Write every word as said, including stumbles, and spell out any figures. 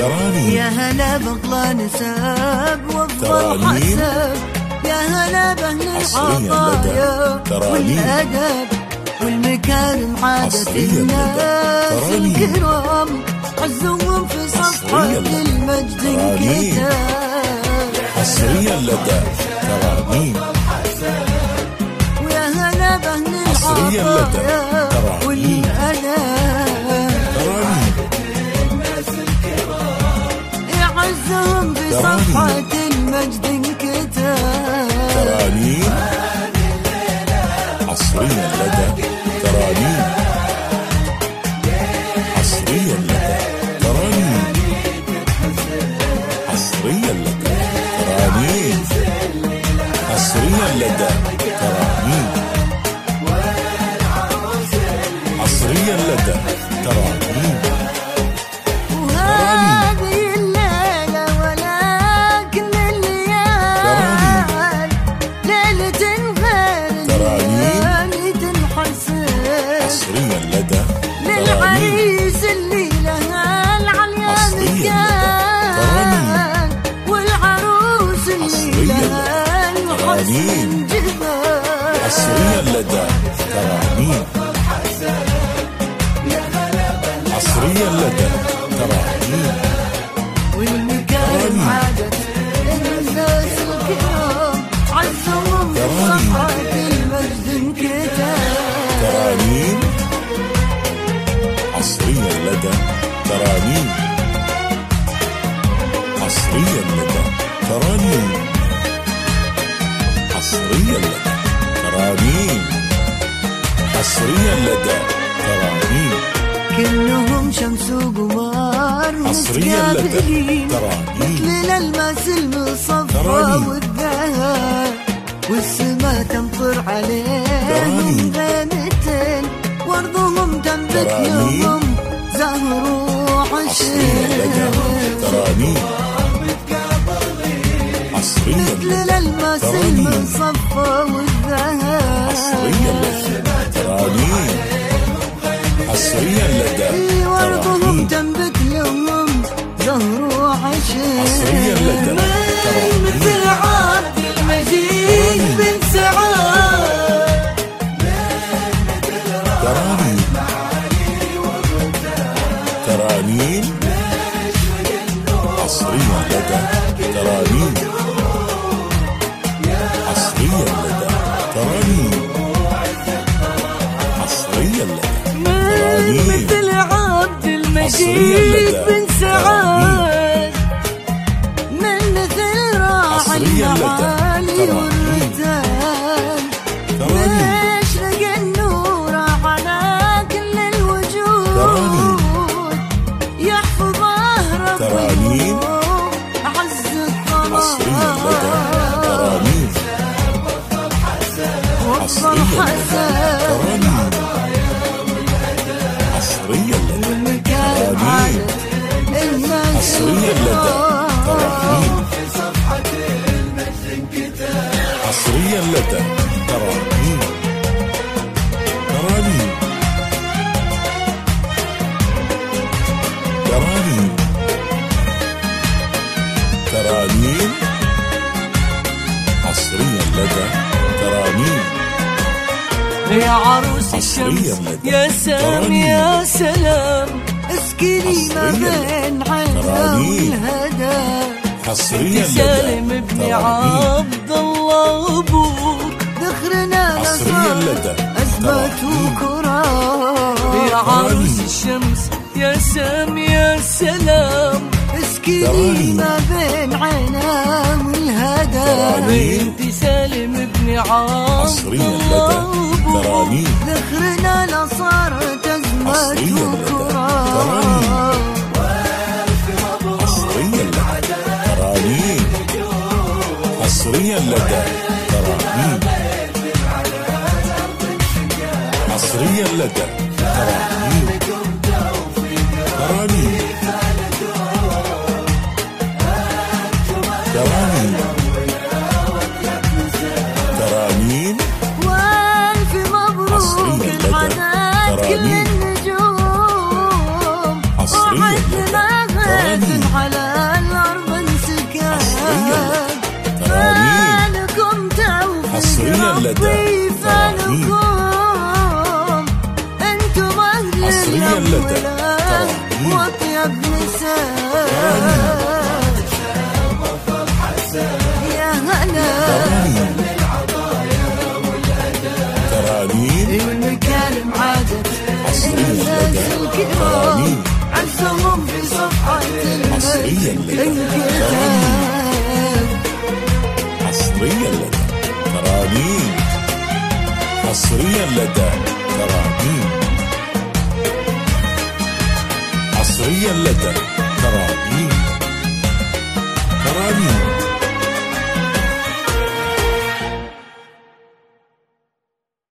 تراني يا هلا بغلا نسب وافضل حسب، يا هلا بأهل العطايا والأدب والمكارم عادة الناس الكرام، عزهم في صفحة المجد انكتاب. حصريا لدى تراني ويا هلا بأهل العطايا والأدب عزهم في صفحة المجد انكتاب. تراني حصريا لدى تراني، حصريا لدى تراني، حصريا لدى تراني، حصريا لدى تراني، حصريا لدى تراني. وهذه الليلة ولكن الليال ليلة غير ليلة حسن، حصريا لدى للعريس اللي لها العليا مكان، والعروس اللي لها الحسن جمال. حصريا لدى تراني، حصريا لدى تراني، والمكارم عادة الناس الكرام، عزهم صفحة المجد انكتاب. تراني حصريا لدى تراني، حصريا لدى تراني، حصريا لدى تراني، حصريا لدى تراني. كلهم شمس وقمر متقابلين مثل الالماس المصفى والذهب، والسما تمطر عليهم غيمتين، وارضهم تنبت لهم زهر وعشير. تراني مثل الالماس المصفى والذهب، حصريا لدى تراني، حصريا لدى وارضهم تنبت لهم زهر وعشير. حصريا لدى تراني مثل عبد المجيد بن سعاد. تراني تراني حصريا لدى تراني، حصريا لدى تراني، حصريا لدى مثل عبد المجيد بن سعاد، من مثل راعي المعالي والرجال، يشرق النور على كل الوجود، يحفظ ظهر القلوب عز الطلال. حصريا لدى حصريا لدى تراني، حصريا لدى تراني، حصريا لدى تراني، تراني تراني تراني، حصريا لدى تراني. يا عروس الشمس يا سلام يا سلام، اسكني ما بين عينها والهدى، حصريا سالم ابن عبد الله ابوك، ذخرنا لصار ازمات وكرام. يا عروس الشمس يا سلام يا سلام، اسكني ما بين عينها والهدى، انت سالم ابن عبد الله ابوك، ذخرنا لصارت ازمات وكرام. حصريا لدى تراني، حصريا لدى تراني، حصريا لدى تراني، تراني تراني تراني. والف مبروك الحدث كل النجوم، وعدنا غيث نضيف ترانيم. لكم انتم اهل حصرياً لدى الاولاد ترانيم. واطيب نساء يا هلا ترانيم. ترانيم. المكارم عادت حصرياً الناس لدى الكرام ترانيم. عزهم في صفحة حصرياً لدى الكتاب. حصريا لدى ترانيم. حصريا لدى ترانيم. حصريا لدى ترانيم.